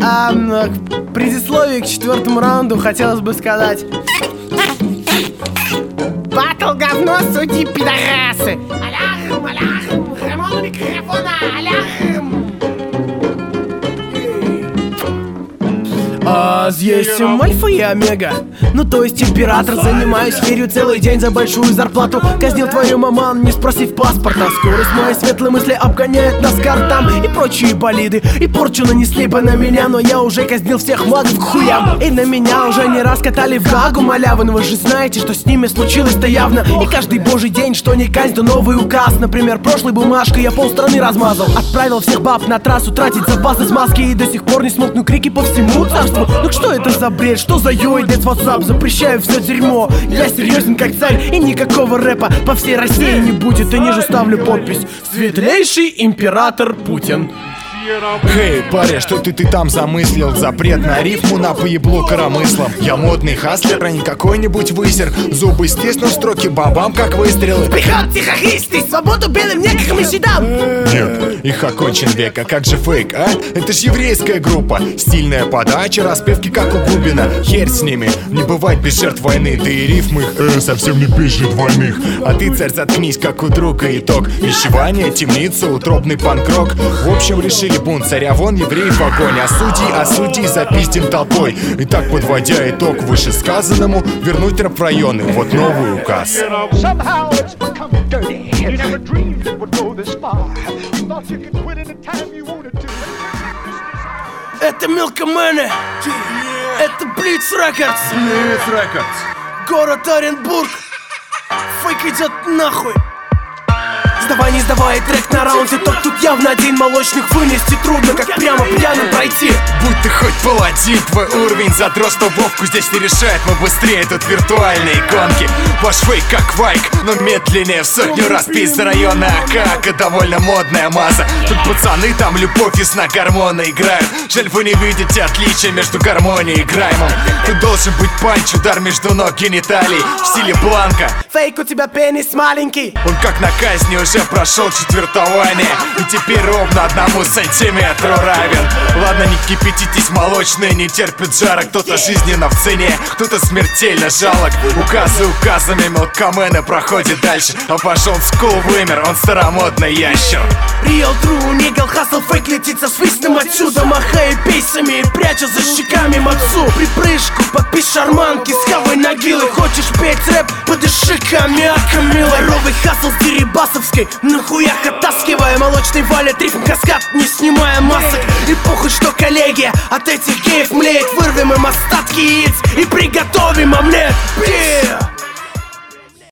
К предисловию к 4-му раунду хотелось бы сказать: батл говно, судьи пидорасы! Аляхм, аляхм, хромон микрофона, аляхм! Здесь альфа и омега, ну то есть император. Занимаюсь херью целый день за большую зарплату. Казнил твою маман, не спросив паспорта. Скорость моей светлые мысли обгоняет нас картам и прочие болиды. И порчу нанесли бы на меня, но я уже казнил всех магов к хуям. И на меня уже не раз катали в гагу малявы. Но вы же знаете, что с ними случилось-то явно. И каждый божий день, что не казнь, то новый указ. Например, прошлой бумажкой я полстраны размазал. Отправил всех баб на трассу тратить запасы смазки. И до сих пор не смолкну крики по всему царству. Ну что это за бред, что за ёйдец WhatsApp? Запрещаю все дерьмо, я серьезен как царь. И никакого рэпа по всей России не будет. И ниже ставлю подпись: светлейший император Путин. Хей, паря, что ты там замыслил? Запрет на рифму на поебло коромыслом. Я модный хаслер, а не какой-нибудь высер. Зубы стиснут, строки бабам, как выстрелы. Приход тихохистый, свободу белым некогда щитам. Нет, их окончен век, а как же фейк, а? Это ж еврейская группа. Стильная подача, распевки как у Губина. Херь с ними, не бывает без жертв войны. Да и рифмы их совсем не пишет двойных. А ты, царь, заткнись, как у друга итог. Вещевание, темница, утробный панк-рок. В общем, решили бунт, царя вон, евреев в огонь. А судей запиздим толпой. И так, подводя итог вышесказанному, вернуть рэп в районы. Вот новый указ. Это Мелкомены, это Блиц Рекордс, город Оренбург, фейк идет нахуй. Сдавай, не сдавай, трек на раунде, топ тут явно один. Молочных вынести трудно, как прямо пьяным пройти. Будь ты хоть паладин, твой уровень задрот, что Вовку здесь не решает. Мы быстрее, тут виртуальные гонки. Ваш фейк как вайк, но медленнее в сотню раз. Пизда района АК, довольно модная маза. Тут пацаны, там любовь и сна гормоны играют. Жаль, вы не видите отличия между гармонией и граймом. Тут должен быть панч, удар между ног гениталий в стиле Бланка. Фейк, у тебя пенис маленький. Он как на казни уже прошел четвертование и теперь ровно 1 сантиметру равен. Ладно, не кипятитесь, молочные не терпят жара. Кто-то жизненно в цене, кто-то смертельно жалок. Указы указами, Мелкомены проходит дальше. А пошел в скул вымер, он старомодный ящер. Real true, нигел, хасл, фейк летит со свистом отсюда. Махая пейсами и пряча за щеками мацу. Припрыжку, подпись шарманки, схавай нагилы. Хочешь петь рэп, подыши камяка, милый. Ровый хасл с дерибасовской, на хуях оттаскивая. Молочный валит рифм каскад, не снимая масок. И похуй, что коллеги от этих геев млеет. Вырвем им остатки яиц и приготовим омлет.